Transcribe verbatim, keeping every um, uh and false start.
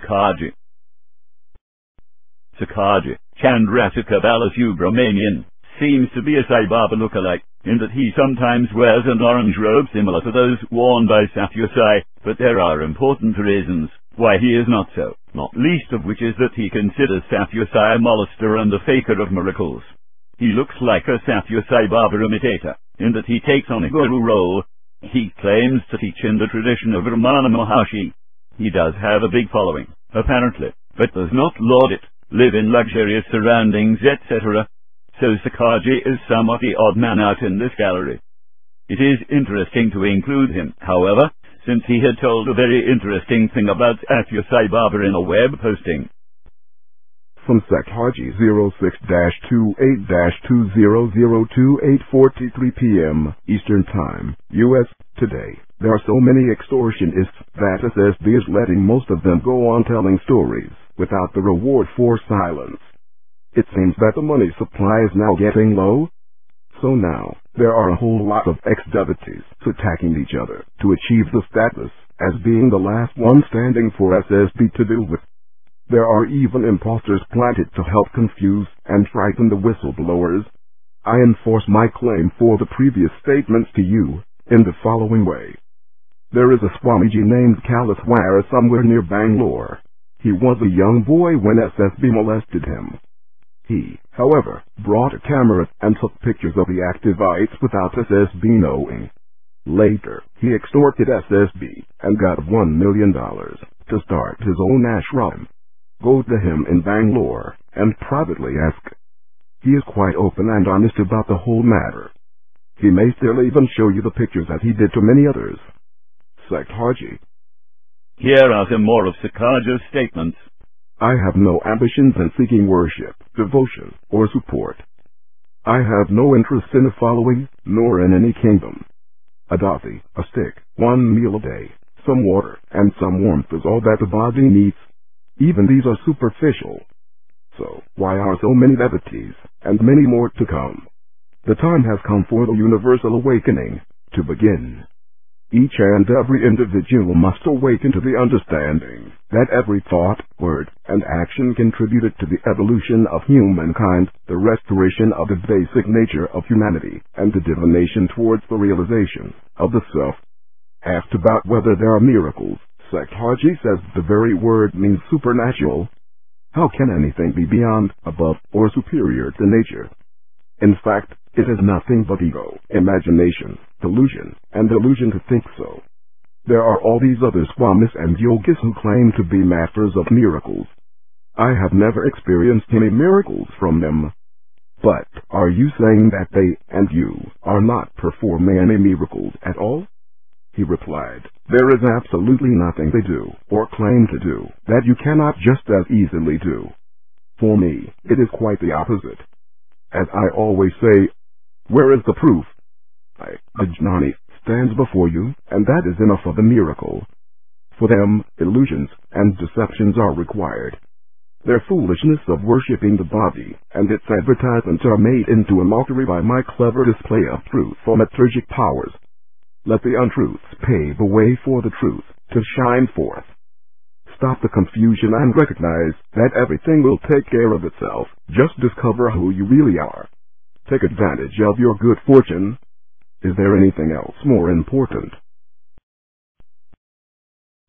Sakhaji. Sakhaji, Chandrasekhar Balasubramanian, seems to be a Sai Baba lookalike, in that he sometimes wears an orange robe similar to those worn by Sathya Sai, but there are important reasons why he is not so, not least of which is that he considers Sathya Sai a molester and a faker of miracles. He looks like a Sathya Sai Baba imitator, in that he takes on a guru role. He claims to teach in the tradition of Ramana Maharshi. He does have a big following, apparently, but does not laud it, live in luxurious surroundings, et cetera. So Sakhaji is somewhat the odd man out in this gallery. It is interesting to include him, however, since he had told a very interesting thing about Sathya Sai Baba in a web posting. From Sakhaji zero six twenty-eight two thousand twenty-eight forty-three p m Eastern Time, U S, today. There are so many extortionists that S S B is letting most of them go on telling stories without the reward for silence. It seems that the money supply is now getting low. So now, there are a whole lot of ex-devotees attacking each other to achieve the status as being the last one standing for S S B to deal with. There are even imposters planted to help confuse and frighten the whistleblowers. I enforce my claim for the previous statements to you in the following way. There is a Swamiji named Kalaswara somewhere near Bangalore. He was a young boy when S S B molested him. He, however, brought a camera and took pictures of the activites without S S B knowing. Later, he extorted S S B and got one million dollars to start his own ashram. Go to him in Bangalore and privately ask. He is quite open and honest about the whole matter. He may still even show you the pictures that he did to many others. Sakhaji. Here are some more of Sakhaji's statements. I have no ambitions in seeking worship, devotion, or support. I have no interest in a following, nor in any kingdom. A dhoti, a stick, one meal a day, some water, and some warmth is all that the body needs. Even these are superficial. So, why are so many devotees, and many more to come? The time has come for the universal awakening to begin. Each and every individual must awaken to the understanding that every thought, word, and action contributed to the evolution of humankind, the restoration of the basic nature of humanity, and the divination towards the realization of the self. Asked about whether there are miracles, Sakhaji says the very word means supernatural. How can anything be beyond, above, or superior to nature? In fact, it is nothing but ego, imagination, delusion, and delusion to think so. There are all these other swamis and yogis who claim to be masters of miracles. I have never experienced any miracles from them. But are you saying that they and you are not performing any miracles at all? He replied, there is absolutely nothing they do, or claim to do, that you cannot just as easily do. For me, it is quite the opposite. As I always say, where is the proof? I, the Jnani, stands before you, and that is enough of a miracle. For them, illusions and deceptions are required. Their foolishness of worshipping the body and its advertisements are made into a mockery by my clever display of truth thaumaturgic powers. Let the untruths pave the way for the truth to shine forth. Stop the confusion and recognize that everything will take care of itself. Just discover who you really are. Take advantage of your good fortune. Is there anything else more important?